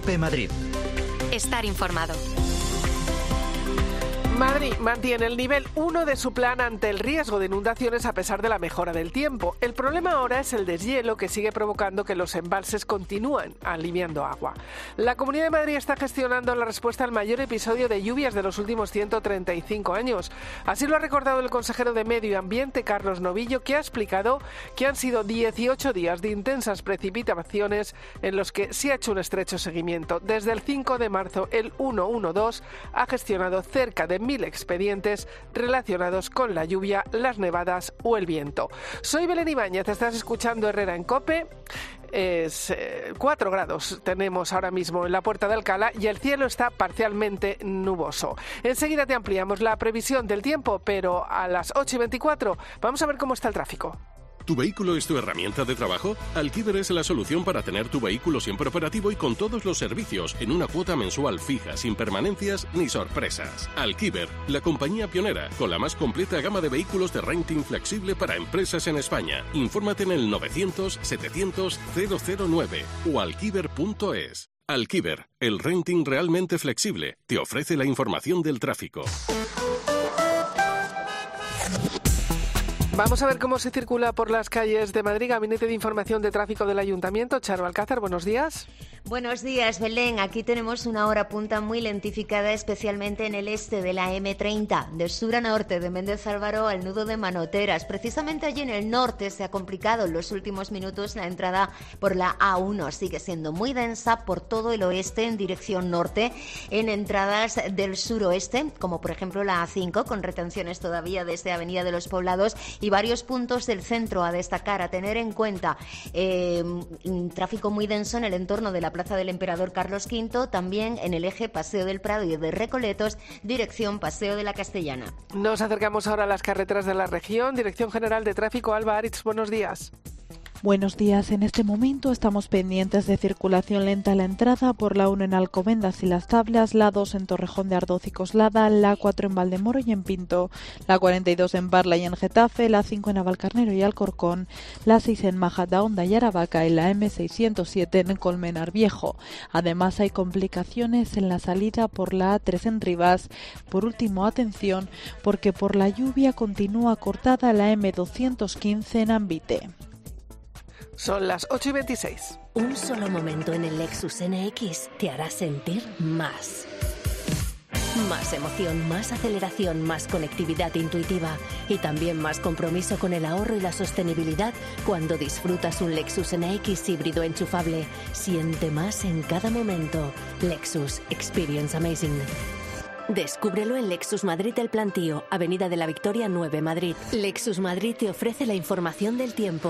COPE Madrid. Estar informado. Madrid mantiene el nivel 1 de su plan ante el riesgo de inundaciones a pesar de la mejora del tiempo. El problema ahora es el deshielo que sigue provocando que los embalses continúen aliviando agua. La Comunidad de Madrid está gestionando la respuesta al mayor episodio de lluvias de los últimos 135 años. Así lo ha recordado el consejero de Medio Ambiente, Carlos Novillo, que ha explicado que han sido 18 días de intensas precipitaciones en los que se ha hecho un estrecho seguimiento. Desde el 5 de marzo, el 112 ha gestionado cerca de 1.000 expedientes relacionados con la lluvia, las nevadas o el viento. Soy Belén Ibáñez, estás escuchando Herrera en COPE. Es 4 grados tenemos ahora mismo en la Puerta de Alcalá y el cielo está parcialmente nuboso. Enseguida te ampliamos la previsión del tiempo, pero a las 8:24 vamos a ver cómo está el tráfico. ¿Tu vehículo es tu herramienta de trabajo? Alquiver es la solución para tener tu vehículo siempre operativo y con todos los servicios en una cuota mensual fija, sin permanencias ni sorpresas. Alquiver, la compañía pionera con la más completa gama de vehículos de renting flexible para empresas en España. Infórmate en el 900-700-009 o alquiver.es. Alquiver, el renting realmente flexible, te ofrece la información del tráfico. Vamos a ver cómo se circula por las calles de Madrid. Gabinete de Información de Tráfico del Ayuntamiento. Charo Alcázar, buenos días. Buenos días, Belén. Aquí tenemos una hora punta muy lentificada, especialmente en el este de la M30, de sur a norte, de Méndez Álvaro al nudo de Manoteras. Precisamente allí en el norte se ha complicado en los últimos minutos la entrada por la A1. Sigue siendo muy densa por todo el oeste en dirección norte, en entradas del suroeste, como por ejemplo la A5, con retenciones todavía desde Avenida de los Poblados, y varios puntos del centro a destacar, a tener en cuenta. Tráfico muy denso en el entorno de la Plaza del Emperador Carlos V, también en el eje Paseo del Prado y de Recoletos, dirección Paseo de la Castellana. Nos acercamos ahora a las carreteras de la región. Dirección General de Tráfico, Alba Aritz, buenos días. Buenos días. En este momento estamos pendientes de circulación lenta a la entrada por la 1 en Alcobendas y Las Tablas, la 2 en Torrejón de Ardoz y Coslada, la 4 en Valdemoro y en Pinto, la 42 en Parla y en Getafe, la 5 en Navalcarnero y Alcorcón, la 6 en Majadahonda y Aravaca y la M607 en Colmenar Viejo. Además hay complicaciones en la salida por la A3 en Rivas. Por último, atención, porque por la lluvia continúa cortada la M215 en Ambite. Son las 8:26. Un solo momento en el Lexus NX te hará sentir más. Más emoción, más aceleración, más conectividad intuitiva y también más compromiso con el ahorro y la sostenibilidad cuando disfrutas un Lexus NX híbrido enchufable. Siente más en cada momento. Lexus Experience Amazing. Descúbrelo en Lexus Madrid El Plantío, Avenida de la Victoria 9, Madrid. Lexus Madrid te ofrece la información del tiempo.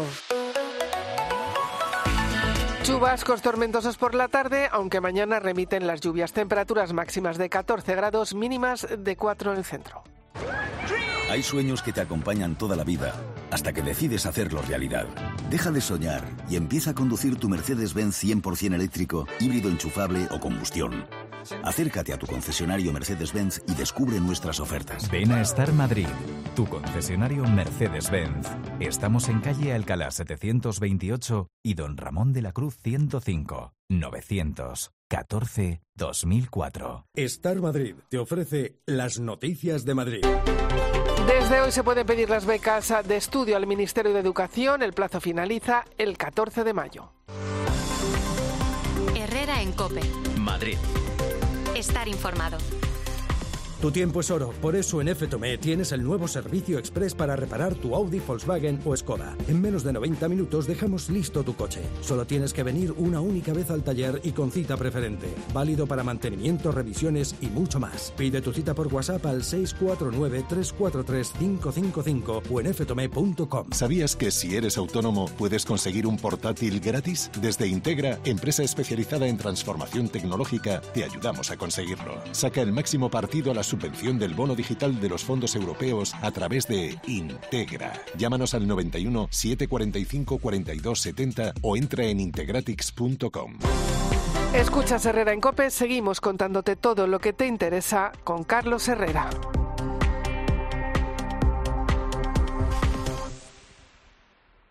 Chubascos tormentosos por la tarde, aunque mañana remiten las lluvias. Temperaturas máximas de 14 grados, mínimas de 4 en el centro. Hay sueños que te acompañan toda la vida, hasta que decides hacerlo realidad. Deja de soñar y empieza a conducir tu Mercedes-Benz 100% eléctrico, híbrido enchufable o combustión. Acércate a tu concesionario Mercedes-Benz y descubre nuestras ofertas. Ven a Star Madrid, tu concesionario Mercedes-Benz. Estamos en calle Alcalá 728 y Don Ramón de la Cruz 105, 914-2004. Star Madrid te ofrece las noticias de Madrid. Desde hoy se pueden pedir las becas de estudio al Ministerio de Educación. El plazo finaliza el 14 de mayo. Herrera en COPE. Madrid. Estar informado. Tu tiempo es oro, por eso en F-Tomé tienes el nuevo servicio express para reparar tu Audi, Volkswagen o Skoda. En menos de 90 minutos dejamos listo tu coche. Solo tienes que venir una única vez al taller y con cita preferente. Válido para mantenimiento, revisiones y mucho más. Pide tu cita por WhatsApp al 649-343-555 o en ftome.com. ¿Sabías que si eres autónomo puedes conseguir un portátil gratis? Desde Integra, empresa especializada en transformación tecnológica, te ayudamos a conseguirlo. Saca el máximo partido a la subvención del bono digital de los fondos europeos a través de Integra. Llámanos al 91 745 42 70 o entra en integratix.com. Escuchas Herrera en COPE, seguimos contándote todo lo que te interesa con Carlos Herrera.